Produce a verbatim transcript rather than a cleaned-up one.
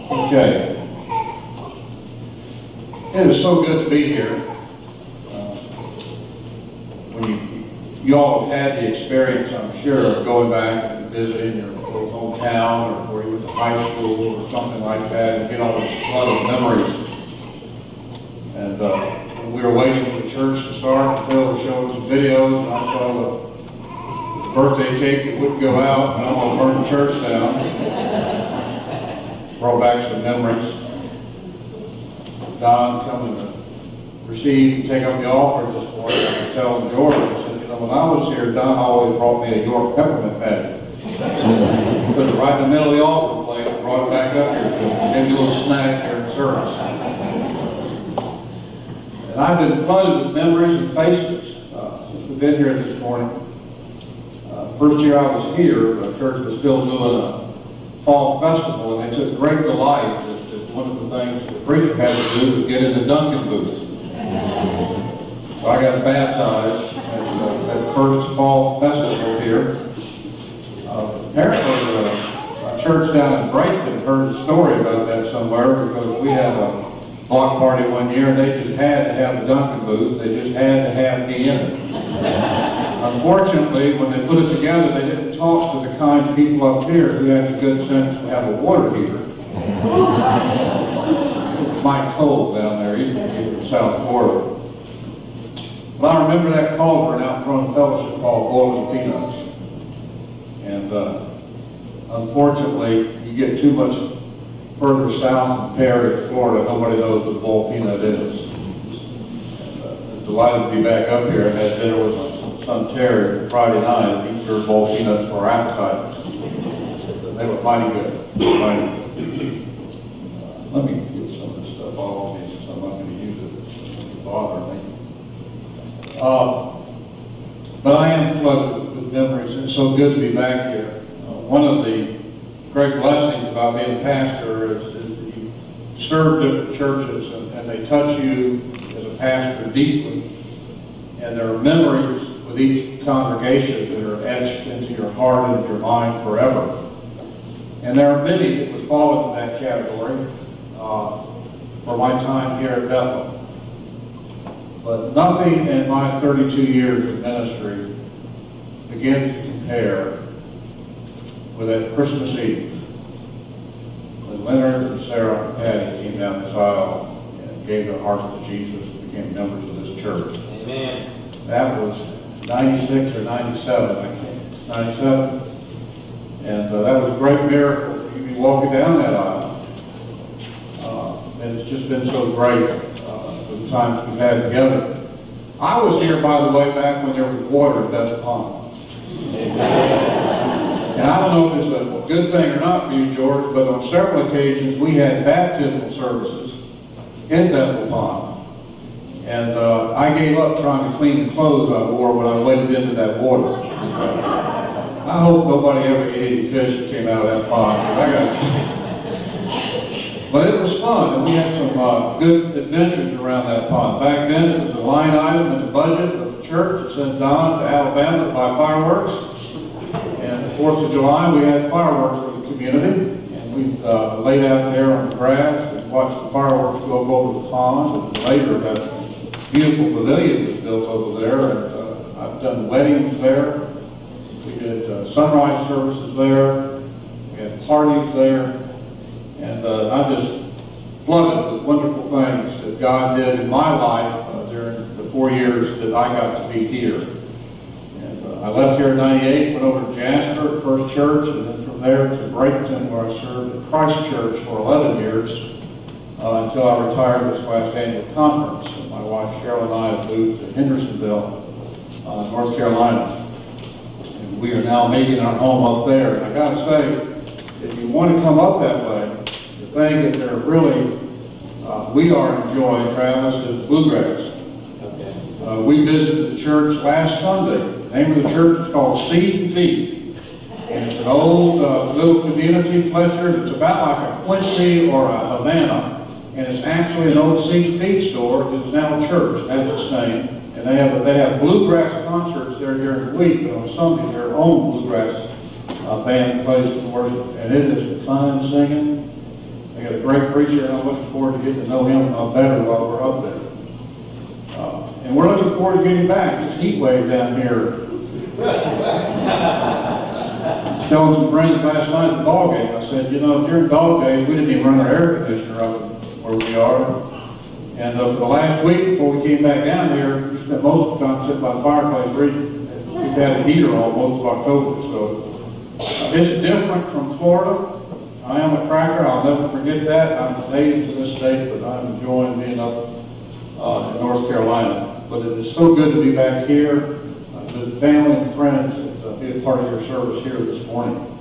Okay. It is so good to be here. Uh, when you, you all have had the experience, I'm sure, of going back and visiting your hometown or where you went to high school or something like that and get all this flood of memories. And uh, when we were waiting for the church to start, Phil showed some videos, and I saw the birthday cake that wouldn't go out, and I almost burned the church down. Brought back some memories. Don coming to receive and take up the offering this morning. I was telling George, I said, you know, when I was here, Don always brought me a York peppermint patty. Put it right in the middle of the offering plate and brought it back up here. Gave me a little snack here in service. And I've been flooded with memories and faces uh, since we've been here this morning. Uh, first year I was here, the church was still doing a fall festival, and they took great delight that, that one of the things the preacher had to do was get in the Duncan booth. So I got baptized at uh, that first fall festival here. Uh, apparently, uh, a church down in Brighton heard a story about that somewhere, because we had a block party one year, and they just had to have the Duncan booth. They just had to have me in it. Unfortunately, when they put it together, they didn't talk to the kind people up here who had the good sense to have a water heater. It's Mike Cole down there, he's from South Florida. But I remember that culvert out in front of Fellowship called Boiling Peanuts. And uh, unfortunately, you get too much further south in Perry, Florida, nobody knows what Boiled Peanut is. And, uh, I'm delighted to be back up here and had dinner with my son Terry Friday night, and he served boiled peanuts for our appetizers. They were mighty good. Mighty good. Uh, let me get some of this stuff off me since I'm not going to use it. It's bothering me. Uh, but I am flooded with memories. It's so good to be back here. Uh, one of the great blessings about being a pastor is, is that you serve different churches, and, and they touch you as a pastor deeply. And there are memories with each congregation that are etched into your heart and your mind forever. And there are many that would fall into that category uh, for my time here at Bethel. But nothing in my thirty-two years of ministry begins to compare with that Christmas Eve when Leonard and Sarah and Patty came down this aisle and gave their hearts to Jesus and became members of this church. Amen. That was ninety-six or ninety-seven, I think. ninety-seven. And uh, that was a great miracle. You'd be walking down that aisle. Uh, and it's just been so great uh, the times we've had together. I was here, by the way, back when there was water at Bethel Pond. And I don't know if it's a good thing or not for you, George, but on several occasions we had baptismal services in Bethel Pond. And uh, I gave up trying to clean the clothes I wore when I waded into that water. I hope nobody ever ate any fish that came out of that pond. I got But it was fun, and we had some uh, good adventures around that pond. Back then, it was a line item in the budget of the church to send Don to Alabama to buy fireworks. And the fourth of July, we had fireworks for the community. And we uh, laid out there on the grass and watched the fireworks go over the pond. And later, that beautiful pavilion was built over there, and uh, I've done weddings there. We did uh, sunrise services there. We had parties there. And uh, I just flooded with wonderful things that God did in my life uh, during the four years that I got to be here. And uh, I left here in ninety-eight, went over to Jasper, First Church, and then from there to Bradenton, where I served at Christ Church for eleven years uh, until I retired this last annual conference. And my wife Cheryl and I have moved to Hendersonville, uh, North Carolina. And we are now making our home up there. And I got to say, if you want to come up that way, the thing that they're really, uh, we are enjoying, Travis, is bluegrass. Okay. Uh, we visited the church last Sunday. The name of the church is called Seed and Feed. And it's an old uh, little community, Fletcher. It's about like a Quincy or a Havana. And it's actually an old seed and feed store. It's now a church. That's its name. And they have they have bluegrass concerts there during the week, but on Sunday their own bluegrass uh, band plays for worship, and it is fine singing, They got a great preacher, and I'm looking forward to getting to know him uh, better while we're up there. Uh, and we're looking forward to getting back. This heat wave down here. Telling some friends last night at the ball game, I said, you know, during dog days, we didn't even run our air conditioner up where we are. And uh, for the last week before we came back down here, we spent most of the time sitting by the fireplace reading. We've had a heater on most of October, so uh, it's different from Florida. I am a tracker, I'll never forget that. I'm a native to this state, but I'm enjoying being up uh, in North Carolina. But it is so good to be back here, uh, with family and friends, and uh, be a part of your service here this morning.